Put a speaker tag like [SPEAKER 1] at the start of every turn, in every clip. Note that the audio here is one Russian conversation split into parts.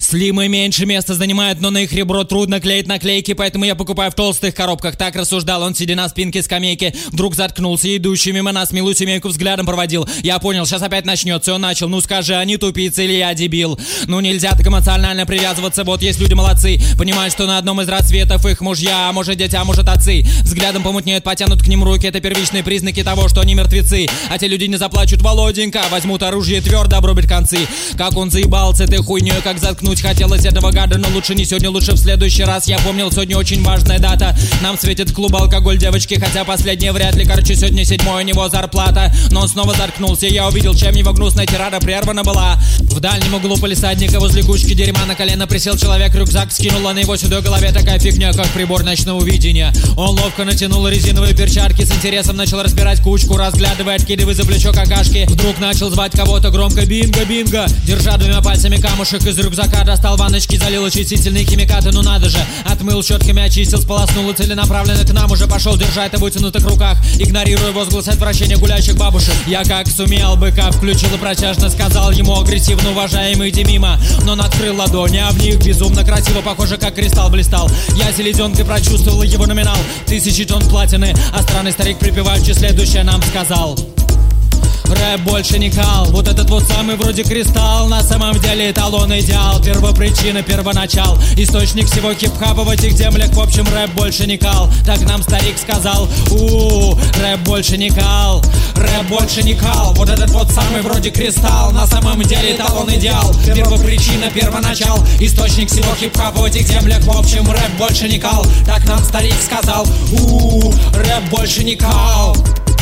[SPEAKER 1] Слимы меньше места занимают, но на их ребро трудно клеить наклейки, поэтому я покупаю в толстых коробках. Так рассуждал он, сидя на спинке скамейки. Вдруг заткнулся, идущий мимо нас милую семейку взглядом проводил. Я понял, сейчас опять начнется, и он начал. Ну скажи, они тупицы или я дебил? Ну нельзя так эмоционально привязываться, вот есть люди молодцы. Понимают, что на одном из рассветов их мужья, а может дети, а может отцы. Взглядом помутнеют, потянут к ним руки, это первичные признаки того, что они мертвецы. А те люди не заплачут, Володенька, возьмут оружие твердо, обрубят концы. Как он заебал с этой хуйней, как заткнуть хотелось этого гада, но лучше не сегодня, лучше в следующий раз. Я помнил, сегодня очень важная дата. Нам светит клуб алкоголь, девочки, хотя последнее вряд ли. Короче, сегодня 7-й у него зарплата. Но он снова заткнулся, я увидел, чем его гнусная тирада прервана была. В дальнем углу палисадника возле кучки дерьма на колено присел человек, рюкзак скинула на его седой голове такая фигня, как прибор ночного видения. Он ловко натянул резиновые перчатки, с интересом начал разбирать кучку, разглядывая, откидывая за плечо какашки. Вдруг начал звать кого-то громко: бинго, бинго. Держа двумя пальцами камушек из рюкзака, достал ванночки, залил очистительные химикаты, ну надо же. Отмыл щетками, очистил, сполоснул и целенаправленно к нам уже пошел, держа это в вытянутых руках, игнорируя возглас отвращения гулящих бабушек. Я как сумел, быка включил и протяжно сказал ему агрессивно: уважаемый, иди мимо. Но он открыл ладони, а в них безумно красиво, похоже, как кристалл блистал. Я селезенкой прочувствовал его номинал 1000 тонн платины, а странный старик припеваючи следующее нам сказал: рэп больше не кал, вот этот вот самый вроде кристалл, на самом деле эталон, идеал, первопричина, первоначал, источник всего хип-хапа в этих землях. В общем, рэп больше не кал, так нам старик сказал. Рэп больше не кал, рэп больше не кал, вот этот вот самый вроде кристалл, на самом деле эталон, идеал, первопричина, первоначал, источник всего хип-хапа в этих землях. В общем, рэп больше не кал, так нам старик сказал. Рэп больше не кал.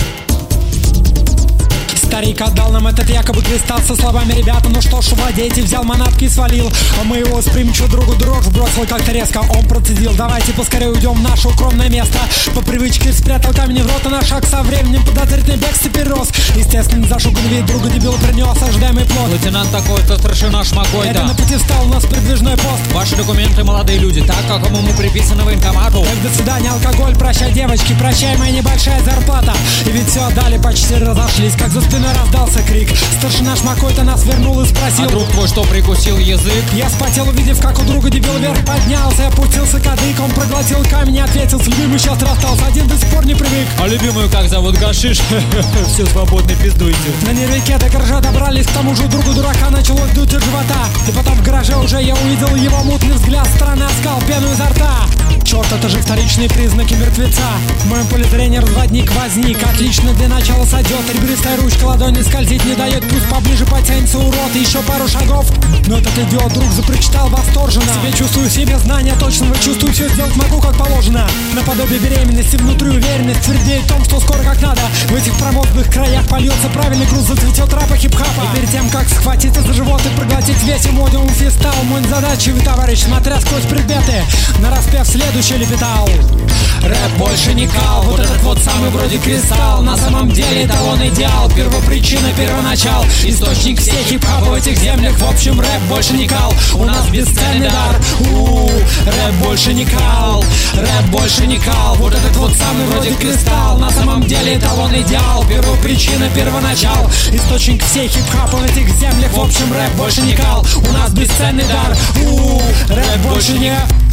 [SPEAKER 1] Старик отдал нам этот якобы кристалл со словами: ребята, ну что ж, владейте. Взял манатки и свалил, а мы его с примчу другу дрожь бросил как-то резко. Он процедил: давайте поскорее уйдем в наше укромное место. По привычке спрятал камень в рот, и наш шаг со временем подозрительный бег теперь рос. Естественно, зашуганный вид друга дебила принес ожидаемый плод. Лейтенант такой-то, старшина шмакой-то. Это на пути встал у нас передвижной пост. Ваши документы, молодые люди, так, какому мы приписаны военкомату. Так, до свидания, алкоголь, прощай, девочки, прощай, моя небольшая зарплата. И ведь все отдали, почти разошлись, как за спиной раздался крик. Старшина шмакой-то нас вернул и спросил: а друг твой что, прикусил язык? Я вспотел, увидев, как у друга дебил вверх поднялся, опустился кадык. Он проглотил камень и ответил: с любимой сейчас расстался, один до сих пор не привык. А любимую как зовут? Гашиш? Все свободно, пиздуйте. На нервике до гаража добрались, к тому же другу дурака началось дуть от живота. И потом в гараже уже я увидел его мутный взгляд, странный оскал, пену изо рта. Черт, это же вторичные признаки мертвеца. В моем поле зрения разводник возник. Отлично, для начала сойдет. Ребристая ручка ладони скользить не дает. Пусть поближе потянется урод. И еще пару шагов. Но этот идиот вдруг запричитал восторженно: себе чувствую, себе знания точного, чувствую, все сделать могу как положено. Наподобие беременности, внутри уверенность твердеет в том, что скоро как надо. В этих промозглых краях польется правильный груз, зацветет рэп и хип-хапа. И перед тем, как схватиться за живот и проглотить весь эмодиум фистал, мой задачевый товарищ, смотря сквозь предметы, нараспев следующий лепетал: рэп больше не кал, вот этот вот самый вроде кристалл, на самом деле эталон, идеал, первопричина, первоначал, источник всех хип-хапа в этих землях. В общем, рэп больше не кал, у нас бесценный дар. Рэп больше не кал, рэп больше не кал, вот этот вот самый вроде кристалл, на самом деле эталон, идеал, первопричина, первоначал, источник всех хип-хапа в этих землях. В общем, рэп больше не кал, у нас бесценный дар. Рэп больше не...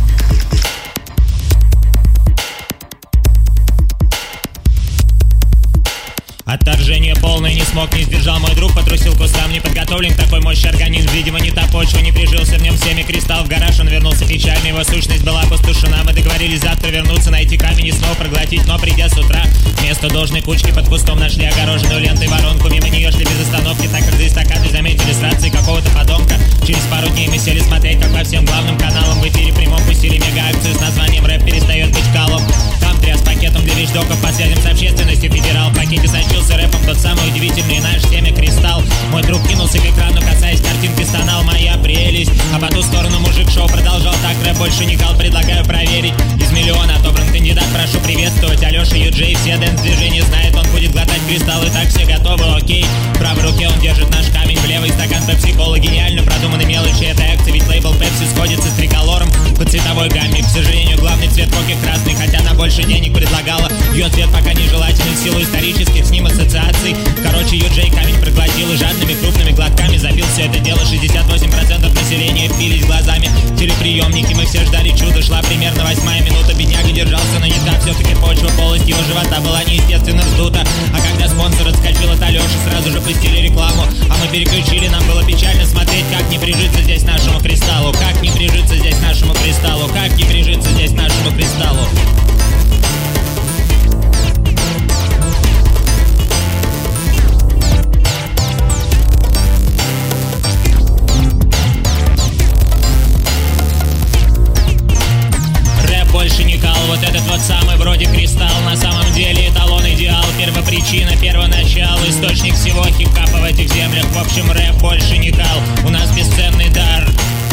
[SPEAKER 2] Отторжение полное, не смог, не сдержал мой друг, потрусил кустам, не подготовлен к такой мощи организм, видимо, не та почва, не прижился в нем всеми кристалл. В гараж он вернулся печальный, его сущность была опустошена. Мы договорились завтра вернуться, найти камень и снова проглотить, но придя с утра, вместо должной кучки под кустом нашли огороженную лентой воронку. Мимо нее шли без остановки, так как за эстакадой заметили с рации какого-то подонка. Через пару дней мы сели смотреть, как по всем главным каналам в эфире прямом пустили мега-акцию с названием «Рэп перестает быть калом». Там тряс пакетом для вещдоков по связям с общественностью федерал. В пакете сочился рэпом тот самый удивительный наш теме кристалл. Мой друг кинулся к экрану, касаясь картинки, стонал: моя прелесть. А по ту сторону мужик шоу продолжал: так, рэп больше не кал, предлагаю проверить. Из миллиона отобран кандидат, прошу приветствовать. Алеша Юджей, все дэнс-движения знает, он будет глотать кристаллы. Так, все готовы, окей. В правой руке он держит наш камень, в левый стакан пепси-колы. Гениально продуманной мелочи этой акции, ведь лейбл Пепси сходится с триколором по цветовой гамме. К сожалению, главный цвет коки красный, хотя на больше денег предлагала. Ее цвет пока нежелателен в силу исторических с ним ассоциаций. Короче, Юджей камень проглотил и жадными крупными глотками запил все это дело. 68% населения впились в глаза шла примерно 8-я минута. Бедняга держался на нитках, все-таки почва полость его живота была неестественно вздута. А когда спонсор отскочил от Алеши, сразу же пустили рекламу. А мы переключили, нам было печально смотреть, как не прижиться здесь нашему кристаллу. Как не прижиться здесь нашему кристаллу. Как не прижиться здесь нашему кристаллу. Больше не кал, вот этот вот самый вроде кристалл. На самом деле эталон, идеал, первопричина, первоначал, источник всего хип-хапа в этих землях. В общем, рэп больше не кал, у нас бесценный дар.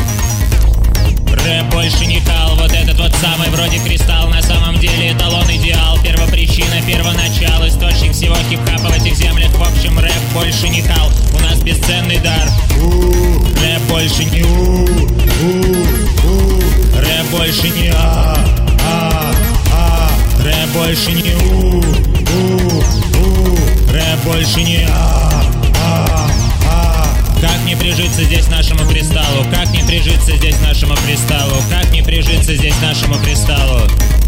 [SPEAKER 2] Рэп больше не кал, вот этот вот самый вроде кристалл. На самом деле эталон, идеал, первопричина, первоначал, источник всего хип-хапа в этих землях. В общем, рэп больше не кал, у нас бесценный дар. Рэп больше не рэп больше не рэп больше не рэп больше не Как не прижиться здесь нашему кристаллу? Как не прижиться здесь нашему кристаллу? Как не прижиться здесь нашему кристаллу?